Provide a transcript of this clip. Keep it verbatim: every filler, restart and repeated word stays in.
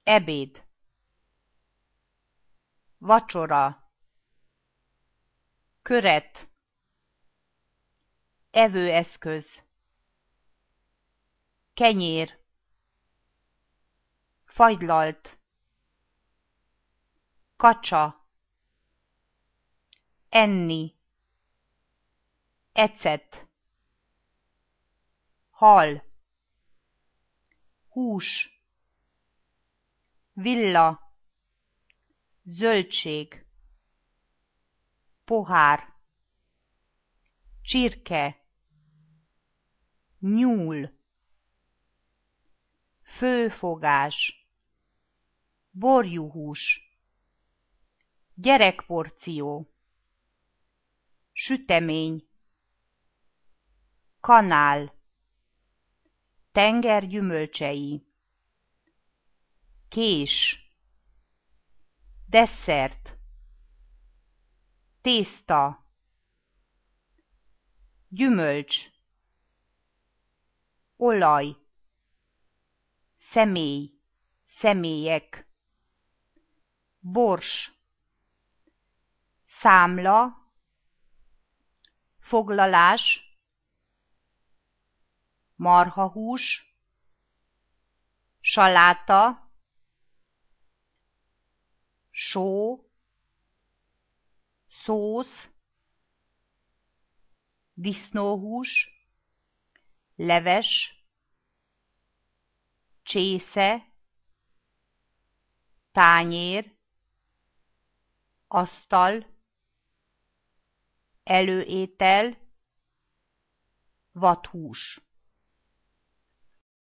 ebéd, vacsora, köret, evőeszköz, kenyér, fagylalt, kacsa, enni, ecet, hal, hús, villa, zöldség, pohár, csirke, nyúl, főfogás, borjúhús, gyerekporció, sütemény, kanál, tenger gyümölcsei, kés, desszert, tészta, gyümölcs, olaj, személy, személyek, bors, számla, foglalás, marhahús, saláta, só, szósz, disznóhús, leves, csésze, tányér, asztal, előétel, vadhús.